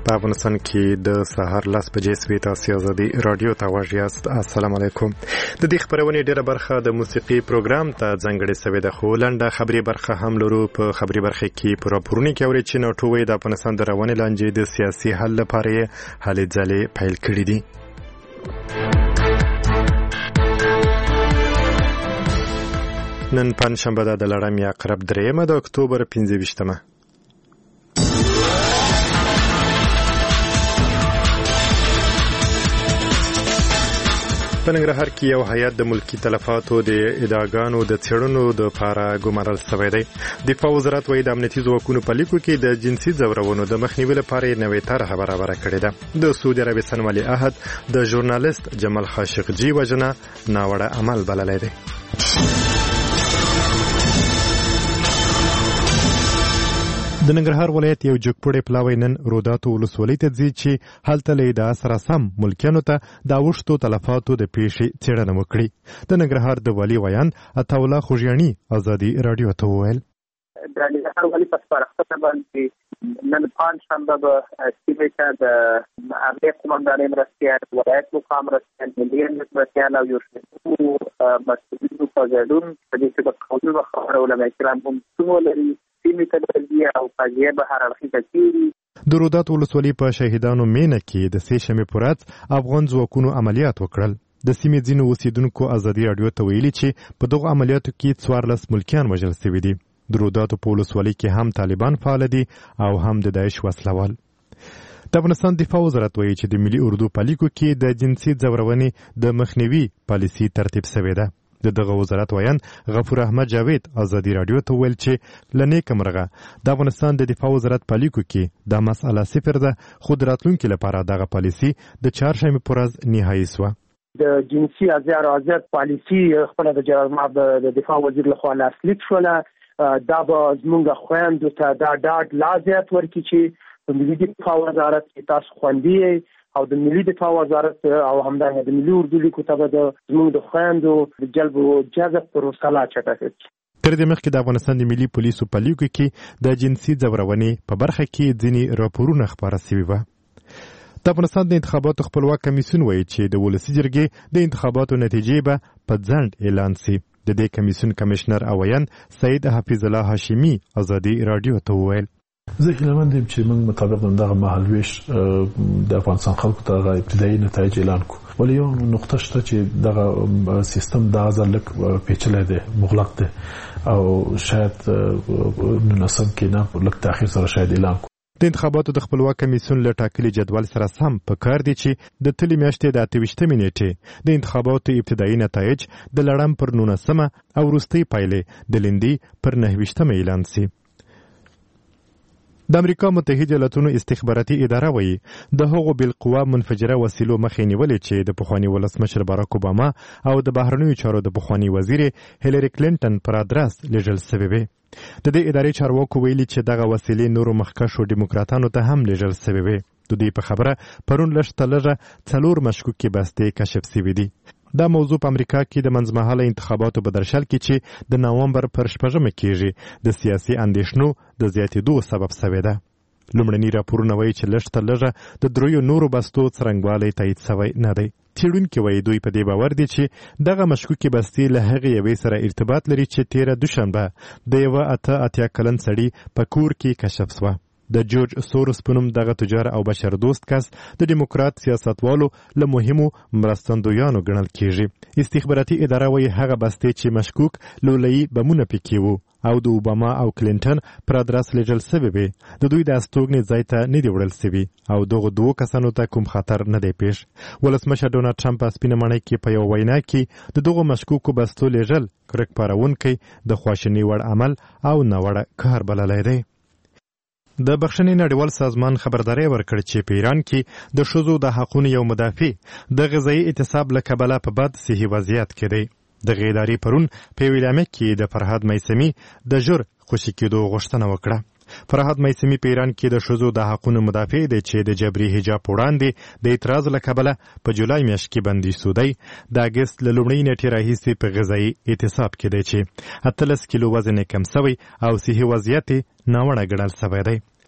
په افغانستان کې د سهار 10 بجې سوي تاسو ازادي رادیو ته واژیاست. السلام علیکم. د دې خبرونې ډیره برخه د موسیقي پروګرام ته ځانګړې سوي ده، خو لنډه خبري برخه هم لرو. په خبري برخه کې پر راپورونه کې اوري چې نوټوي د افغانستان د روانې لانجې د سیاسي حل لپاره هلې ځلې پیل کړې دي. نن پنځشنبه ده، د لړم عقرب 3 د اکتوبر 25. په ننګرهار کې یو هیئت د ملکی تلفاتو د ادعاګانو د څېړنو د لپاره ګمارل شوی دی. دفاع وزارت وايي د امنیتي ځواکونو په لیکو کې د جنسي ځورونو د مخنیوي لپاره نوې طرحه برابره کړې ده. د سعودي عربستان ولي عهد د ژورنالیست جمال خاشقجي وژنه ناوړه عمل بللی دی. د ننګرهار ولایت یو جګپوړی پلاوی نن روداتو ولسوالۍ ته ځي چې هلته له ادعا سره سم ملکیانو ته د اوښتو تلفاتو د پیښې څېړنه وکړي. د ننګرهار د والي ویان عطاالله خوږیاڼي ازادي رادیو ته وویل د ننګرهار والي په سپارښتنه باندې نن پنځشنبه به سیمې ته د امنیت قومندانۍ مرستیال، ولایت مقام مرستیال، ملي امنیت مرستیال او یو شمېر مسؤلینو په ګډون په دې کې د قانون خبره علما کرام هم څومره لري د رودات ولسوالۍ په شهیدانو مینه کې د سې شنبې په ورځ افغان ځواکونو عملیات وکړل. د سیمې ځینو اوسیدونکو ازادي رادیو ته ویلي چې په دغو عملیاتو کې 14 ملکیان وژل شوي دي. د روداتو په ولسوالۍ کې هم طالبان فعال دي او هم د داعش وسلوال. د افغانستان دفاع وزارت وایي چې د ملي اردو په لیکو کې د جنسي ځورونې د مخنیوي پالیسي ترتیب شوې ده. دغه وزارت ویان غفور احمد جاوید ازادي رادیو ته ویل چې لنیک مرغه د افغانستان د دفاع وزارت په لیکو کې دا مسله صفر ده، خو د راتلونکي لپاره دغه پالیسي د چهارشنبې په ورځ نهایي شوه. د جنسي ازار پالیسي خپل د جناب د دفاع وزیر لخوا لاسلیک شوله. دا به زموږ خویندو ته دا ډاډ لا زیات ورکړي چې په ملي دفاع وزارت کې تاسو خوندي او د ملي دفاع وزارت او همدارنګه د ملي اردو لیکو ته به زموږ د خویندو د جلب او جذب پروسه لا چټکه شي. تر دې مخکې د افغانستان د ملي پولیسو په لیکو کې د جنسي ځورونې په برخه کې ځینې راپورونه خپاره شوي وو. د افغانستان د انتخاباتو خپلواک کمیسیون وایي چې د ولسي جرګې د انتخاباتو نتیجې به په ځنډ اعلان شي. د دې کمیسیون کمشنر اوین سید حفیظ الله هاشمی ازادي رادیو ته وویل زه هیله مند یم چې موږ مطابق دغه مهالویش د افغانستان خلکو ته ابتدایي نتایج اعلان کړو. ولی یو نقطه شته چې دغه سیستم د ازلک پیچلی دی، مغلق دی او شاید 19 کې نه لږ تاخیر سره شاید اعلان کړو. د انتخاباتو د خپلواک کمیسیون له ټاکلي جدول سره سم په کار دی چې د تلې میاشتې د 28 نیټې د انتخاباتو ابتدایي نتایج د لړم پر 19 او وروستۍ پایلې د لندې پر 29 اعلان شي. د امریکا متحده ایالاتونو استخباراتي اداره وایي د هغو بالقوه منفجره وسیلو مخې نیولې چې د پخواني ولسمشر باراک اوباما او د بهرنیو چارو د پخواني وزیر هیلری کلینټن پر ادرس لیږل شوې وې. د دې ادارې چارواکو ویلي چې دغه وسیلې نورو مخکښو ډیموکراتانو ته هم لیږل شوې وې. د دوی په خبره پرون لږ تر لږه 4 مشکوکې بستې کشف شوي دي. دا موضوع په امریکا کې د منځمهاله انتخاباتو په درشل کې چې د نوامبر پر 6 کېږي د سیاسي اندېښنو د زیاتېدو سبب شوی ده. لومړني راپورونه وایي چې لږ تر لږه د 3 نورو بستو څرنګوالی تایید شوی نه دی. څېړونکي وایي دوی په دې باور دي چې دغه مشکوکې بستې له هغې یوې سره ارتباط لري چې تېره دوشنبه د یوه 88 کلن سړي په کور کې کشف شوه. د جورج سوروس په نوم دغه تجار او بشردوست کس د ډیموکرات سیاستوالو له مهمو مرستندویانو ګڼل کېږي. استخباراتي اداره وایي هغه بستې چې مشکوک لولهیي بمونه پکې وو او د اوباما او کلینټن پر ادرس لیږل شوي وې. د دوی د استوګنې ځای ته نه دي وړل شوي او دغو 2 کسانو ته کوم خطر نه دی پیښ. ولسمشر ډونالډ ټرمپ په سپینه ماڼۍ کې په یو وینا کې د دغو مشکوکو بستو لیږل کرک پارونکی د خواشینۍ وړ عمل او ناوړه کار بللی دی. د بخښنې نړیوال سازمان خبرداری ورکړ چې په ایران کې د ښځو د حقونو یو مدافع د غذایي اعتصاب له کبله په بد صحي وضعیت کې دی. د ادارې پرون په یوه اعلامیه کې د فرهاد میثمي د ژر خوشي کېدو غوښتنه وکړه. فرهاد میثمي په ایران کې د ښځو د حقونو مدافع دی چې د جبري حجاب وړاندې د اعتراض له کبله په جولای میاشت کې بندي شوی. د اګست له لومړۍ نیټې راهیسې په غذایي اعتصاب کې دی چې 18 کیلو وزن یې کم شوی او صحي وضعیت یې ناوړه ګڼل شوی دی.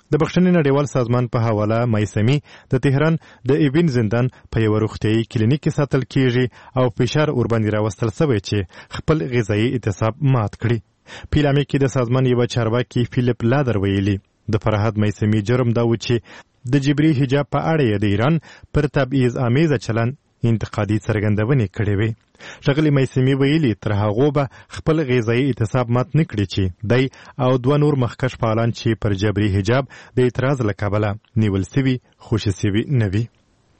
د بخښنې نړیوال سازمان په حواله مایسمي د تهران د ایبن زندان په یو روغتیايي کلینیک کې ساتل کیږي او فشار ورباندې راوستل شوی چې خپل غذایی اعتصاب مات کړي. په اعلامیه کې د سازمان یو چارواکي فیلیپ لادر ویلي د فرهاد مایسمي جرم دا و چې د جبري حجاب په اړه د ایران پر تبعیض آمیزه چلند انتقادي څرګندونې کړې وې. ښاغلي مایسمي ویلي تر هغو به خپل غذایی اعتصاب مات نه کړي چې دی او 2 نور مخکښ فعالان چې پر جبري حجاب د اعتراض له کبله نیول سوي خوشي سوي نه وي.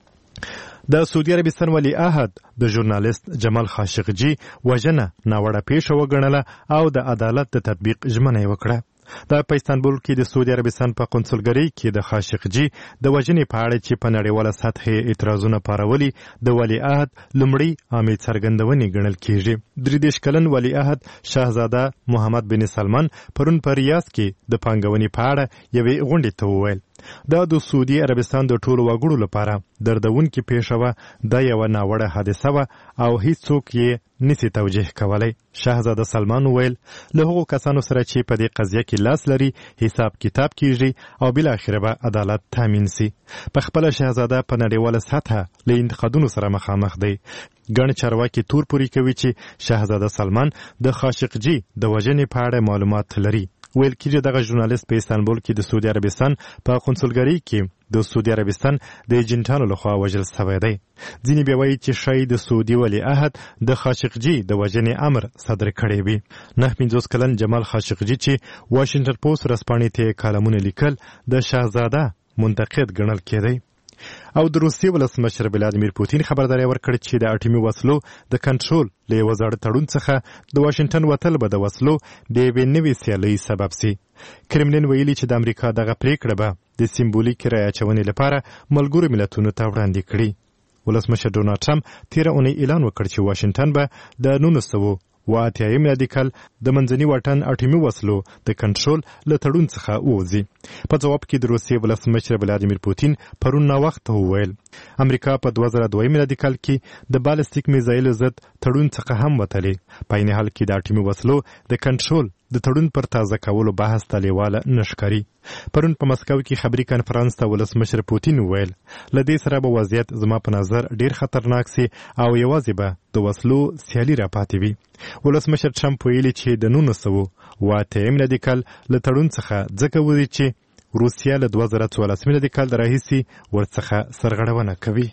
د سعودي عربستان ولی عهد د ژورنالیست جمال خاشقجي وژنه ناوړه پیښه وګڼله او د عدالت د تطبیق ژمنه یې وکړه. دا په استانبول کې د سعودي عربستان په قونسلګرۍ کې د خاشقجي د وژنې په اړه چې په نړیواله سطحه اعتراضونه پارولي د ولی عهد لومړی عامې څرګندونې ګڼل کېږي. 33 کلن ولی عهد شاهزاده محمد بن سلمان پرون په ریاض کې د پانګونې په اړه یوې غونډې ته وویل دا د سعودي عربستان د ټولو وګړو لپاره دردونکې پیښه وه، دا یوه ناوړه حادثه وه او هیڅوک یې نسی توجیه کولی. شاهزاده سلمان وویل له هغو کسانو سره چې په دې قضیه کې لاس لري حساب کتاب کیږي او بالاخره به عدالت تامین سي. په خپله شاهزاده په نړیواله سطحه له انتقادونو سره مخامخ دی. ګڼ چارواکي تور پورې کوي چې شاهزاده سلمان د خاشقجي د وژنې په اړه معلومات لري. ویل کېږي دغه ژورنالیست په استانبول کې د سعودي عربستان په قونسلګرۍ کې د سعودي عربستان د ایجنټانو لخوا وژل شوی دی. ځینې بیا وایي چې ښایي د سعودي ولی عهد د خاشقجي د وژنې امر صادر کړی وي. 59 کلن جمال خاشقجي چې واشنګټن پوسټ ورځپاڼې ته کالمونه لیکل د شاهزاده منتقد ګڼل کېدی. او د روسیې ولسمشر ولادیمیر پوتین خبرداری ورکړ چې د اټومي وسلو د کنټرول له یوه زاړه تړون څخه د واشنګټن وتل به د وسلو د یوې نوې سیالۍ سبب سي. کرملین ویلي چې د امریکا دغه پریکړه به د سمبولیک رایې اچونې لپاره ملګرو ملتونو ته وړاندې کړي. ولسمشر ډونالډ ټرمپ تېره اونۍ اعلان وکړ چې واشنګټن به د 1988 میلادي کال د منځني واټن اټومي وسلو د کنټرول له تړون څخه ووځي. په ځواب کې د روسیې ولسمشر ولادیمیر پوتین پرون ناوخته وویل امریکا په 2002 میلادي کال کې د بالستیک میزایل ضد تړون څخه هم وتلی. په عین حال کې د اټومي وسلو د کنټرول د تړون پر تازه کولو بحث ته لیواله نه ښکاري. پرون په مسکو کې خبري کنفرانس ته ولسمشر پوتین وویل له دې سره به وضعیت زما په نظر ډیر خطرناک سي او یوازې به د وسلو سیالي راپاتې وي. ولسمشر ټرمپ ویلي چې د 1988 میلادي کال له تړون څخه ځکه وځي چې روسیه له 2014 میلادي کال راهیسې ورڅخه سرغړونه کوي.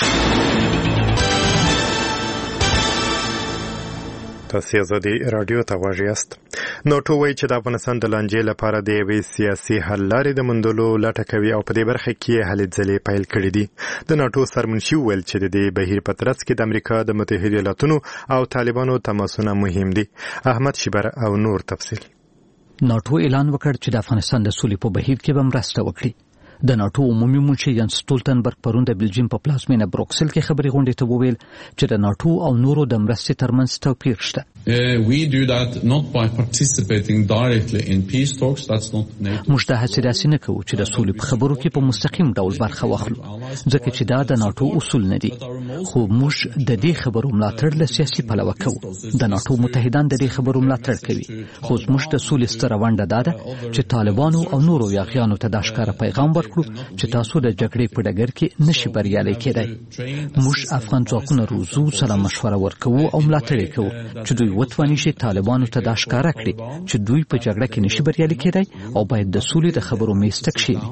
تاسو ازادي رادیو ته غواړئ یاست. ناټو وایي چې د افغانستان د لانجې لپاره د یوې سیاسي حل لارې د موندلو لټه کوي او په دې برخه کې هلې ځلې پیل کړي دي. د ناټو سرمنشي وویل چې د دې بهیر په ترڅ کې د امریکا د متحده ایالاتونو او طالبانو تماسونه مهم دي. احمد شیبر او نور تفصیل. ناټو اعلان وکړ چې د افغانستان د سولې په بهیر کې به مرسته وکړي. د ناټو عمومي منشي یانس سټولټنبرګ پرون د بلجیم په پلازمینه بروکسل کې خبري غونډې ته وویل چې د ناټو او نورو د مرستې ترمنځ توپیر شته. We do that not by participating directly in peace talks. That's not NATO. موږ د هڅې داسې نه کوو چې د سولې په خبرو کې په مستقیم ډول برخه واخلو ځکه چې دا د ناټو اصول نه دي. خو موږ د دې خبرو ملاتړ له سیاسي پلوه کوو. د ناټو متحدان د دې خبرو ملاتړ کوي. خو موږ د سولې ستره ونډه دا ده چې طالبانو او نورو یاغیانو ته دا ښکاره پیغام ورکړو چې تاسو د جګړې په ډګر کې نشي بریالي کېدای. موږ افغان ځواکونه روزو، سره مشوره ورکوو او ملاتړ کوو چې دوی وتواني شي طالبانو ته دا ښکاره کړي چې دوی په جګړه کې نشي بریالي کېدای او باید د سولې د خبرو میز ته کښېني.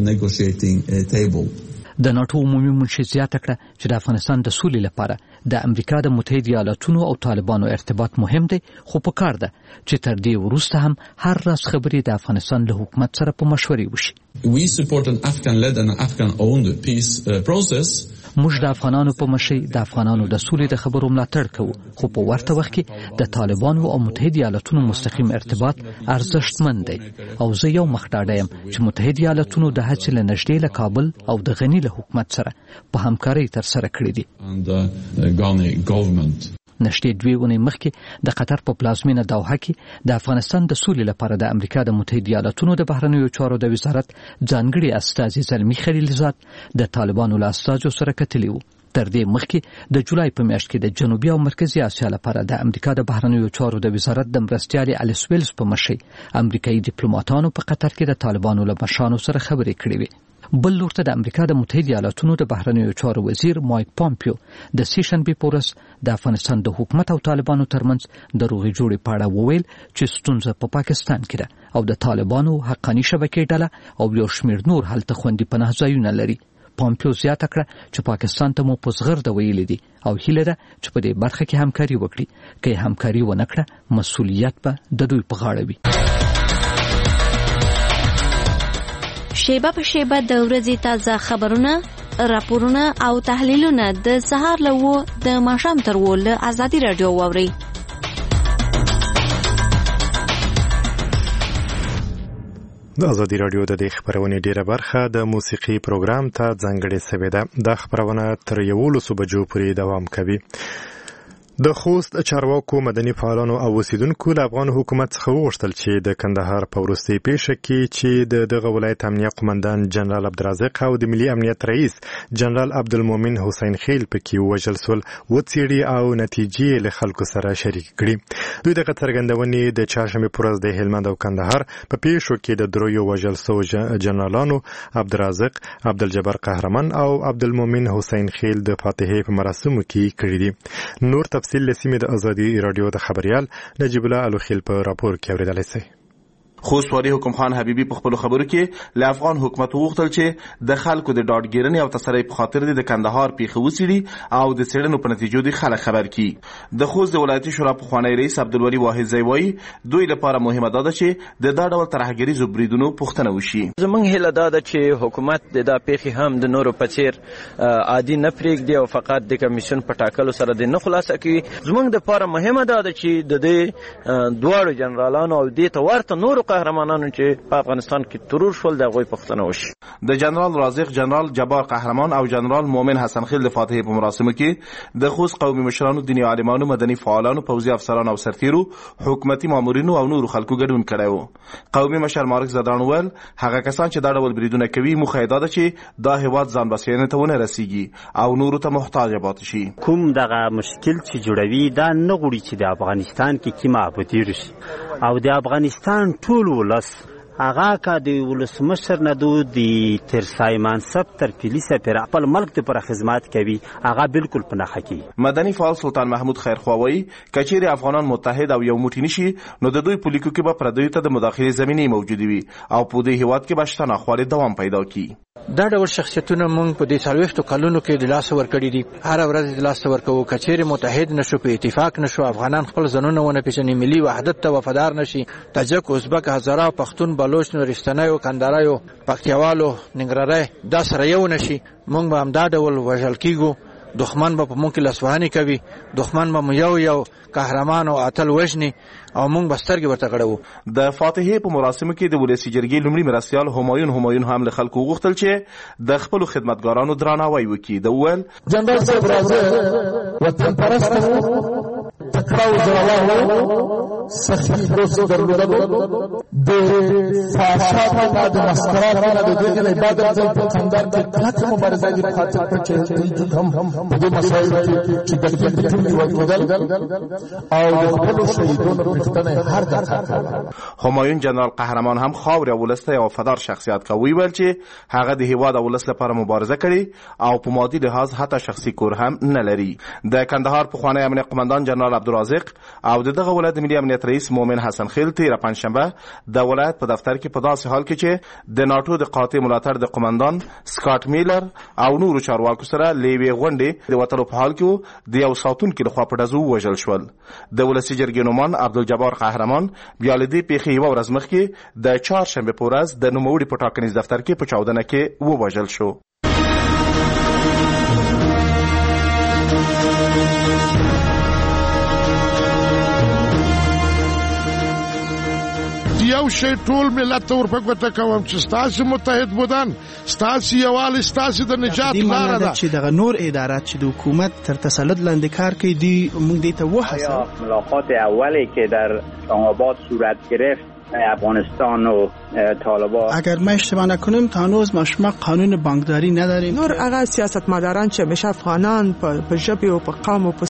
د ناټو عمومي منشي زیاته کړه چې د افغانستان د سولې لپاره د امریکا د متحده ایالاتونو او طالبانو ارتباط مهم دی، خو پکار ده چې تر دې وروسته هم هر راز خبرې د افغانستان له حکومت سره په مشورې وشي. We support an Afghan-led and Afghan-owned peace process. موږ د افغانانو په مشي د افغانانو د سولې د خبرو ملاتړ کوو، خو په ورته وخت کې د طالبانو او متحده ایالاتونو مستقیم ارتباط ارزښتمن دی او زه یو مخ ډاډه یم چې متحده ایالاتونو د هڅې له نږدې له کابل او د غني له حکومت سره په همکارۍ ترسره کړې دي. نشته 2 اونۍ مخکې د قطر په پلازمینه دوحه کې د افغانستان د سولې لپاره د امریکا د متحده ایالاتونو د بهرنیو چارو د وزارت ځانګړي استازي زلمی خلیلزاد د طالبانو له استازو سره کتلي وو. تر دې مخکې د جولای په میاشت کې د جنوبي او مرکزی اسیا لپاره د امریکا د بهرنیو چارو د وزارت د مرستیالي الیس ویلز په مشرۍ امریکایي ډیپلوماټانو په قطر کې د طالبانو له مشرانو سره خبرې کړې وې. بل لور ته د امریکا د متحده ایالاتونو د بهرنیو چارو وزیر مایک پامپیو د سیشنبې په ورځ د افغانستان د حکومت او طالبانو ترمنځ د روغې جوړې په اړه وویل چې ستونزه په پاکستان کې ده او د طالبانو حقاني شبکې ډله او یو شمېر نور هلته خوندي پناه ځایونه لري. پامپیو زیاته کړه چې پاکستان ته مو په زغرده ویلي دي او هیله ده چې په دې برخه کې همکاري وکړي. که همکاري ونه کړه مسؤلیت به د دوی په غاړه وي. شیبه په شیبه د ورځې تازه خبرونه، راپورونه او تحلیلونه د سهار له 9 د ماښام تر 10 له ازادي رادیو واورئ. د ازادي رادیو د دې خبرونې ډیره برخه د موسیقي پروګرام ته ځانګړې شوې ده. دا خبرونه تر 11 بجو پورې دوام کوي. د خوست چارواکو، مدني فعالانو او اوسیدونکو له افغان حکومت څخه وغوښتل چې د کندهار په وروستۍ پیښه کې چې دغه ولایت امنیه قومندان جنرال عبدالرازق او د ملي امنیت رئیس جنرال عبدالمؤمن حسین خیل پکې ووژل سول وڅېړي او نتیجې له خلکو سره شریک کړي. دوی دغه څرګندونې د چهارشنبې په ورځ د هلمند او کندهار په پیښو کې د دریو وژل شوو جنرالانو عبدالرازق، عبدالجبار قهرمان او عبدالمؤمن حسین خیل د فاتحې په مراسمو کې کړي دي. نور تفصیل لسیمه د ازادي رادیو د خبريال نجیب الله الوخیل په راپور کې اوریدلای شي. خوست والي حکم خان حبیبی په خپل خبرو کې له افغان حکومت وغوښتل چې د خلکو د ډاډګیرنې او تسلۍ په خاطر د کندهار پیښه وڅېړي او د څېړنو په نتیجو د خلک خبر کړي. د خوست د ولایتي شورا پخوانی رئیس عبدالولي واحدزی وایي دوی لپاره مهمه ده چې د دا ډول ترهګریزو بریدونو پوښتنه وشي. زموږ هیله ده چې حکومت د دا پیښې هم د نورو په څېر عادي نه پرېږدي او فقط د کمیسیون په ټاکلو سره د نه خلاصه کوي. زموږ لپاره مهمه ده چې د دې دواړو جنرالانو او دې ته ورته نورو قهرمانانو چې په افغانستان کې ترور شول د هغوی پوښتنه وشي. د جنرال رازق، جنرال جبار قهرمان او جنرال مؤمن حسن خیل د فاتحې په مراسمو کې د خوست قومي مشرانو، دیني عالمانو، مدني فعالانو، پوځي افسرانو او سرتیرو، حکومتي مامورینو او نورو خلکو ګډون کړی و. قومي مشر مارک زدان ویل هغه کسان چې دا ډول بریدونه کوي موخه یې ده چې دا هیواد ځان بسیاینې ته ونه رسیږي او نورو ته محتاج پاتې شي. کوم دغه مشکل چې جوړوي دا نه غواړي چې د افغانستان کې کیمه ابدي رشي او د افغانستان ټول ولس هغه کا د ولسمشر نه د ترسای منصب تر کلیسا پر خپل ملک ته پر خدمت کوي هغه بالکل په نخښه کی. مدني فعال سلطان محمود خیرخواوی کچېری افغانان متحد او یو موټی نشي نو د دوی پولیکو کې به پردیو ته د مداخله زمینه موجود وي او په دې هیواد کې به شته ناخوالې دوام پیدا کی. دا ډول شخصیتونه مونږ په دې 40 کلونو کې د لاس ورکړي دي. هر ورځ د لاس ورکو کچېری متحد نشو، په اتفاق نشو، افغانان خپل ځنونه ونه پیژني، ملي وحدت ته وفادار نشي. تاجک، ازبک، هزاره، پښتون، بلوچ، نورستاني، کندهاري، پکتیاوالو، ننګرهاري دا سره یو نشي. مونږ به هم دا ډول وژل کیږو. دښمن به په مونږ کې لاسوهنې کوي، دښمن به یو قهرمان او اتل وژني او مونږ به سترګې ورته غړوو. د فاتحې په مراسمو کې د ولسی جرګې لومړي مرستیال همایون هم له خلکو وغوښتل چې د خپل خدمتګارانو درناوی وکړي. د ول جنرال صاحب راځي وطن پرست تکړه او زړور سخي دوست درلودل د فحشا نه د مسکرات نه د دې عبادت ځای په خندان کې کلک مبارزه دي په خاطر چې هم په دې مسایلو کې چې د دې ټولې وکړل او خپل شهیدانو پښتنه هر دغه. همایون جنرال قهرمان هم خاور او ولسته او وفادار شخصیت کوي ول چې هغه د هیواد او ولس لپاره مبارزه کړي او په مادي لحاظ حتی شخصي کور هم نه لري. د کندهار پخوانی امنیه قومندان جنرال عبدالرازق او دغه ولایت ملي امنیت رئیس مؤمن حسن خیل تیر پنځشنبه د ولایت په دفتر کې په داسې حال کې چې د ناتو د قاطع ملاتړ د قومندان سکاټ میلر او نورو چارواکو سره لیوي غونډې د وټلو په حال کې د یو ساتونکو لخوا په دزو وژل شول. د ولسی جرګې نومان عبدالجبار قهرمان بیا له دې پیښې یو ورځ مخکې د چهارشنبه په ورځ د نوموړي په ټاکنیز دفتر کې په چاودنه کې ووژل شو. یو شی ټول ملت ته ورپکوته کوم چې ستاسو متحد بودن، ستاسو یووالی، ستاسو د نجات لاره ده. چې دغه نور ادارات چې د حکومت تر تسلط لاندې کار کوي دی موږ دې ته وحسه. ملاقات اولی که در اسلام آباد صورت گرفت افغانستان و طالبان. اگر ما اشتباه نکنیم تا هنوز ما شما قانون بانکداری نداریم. نور هغه سیاستمداران چې همیشه افغانان په ژبه او په قوم او په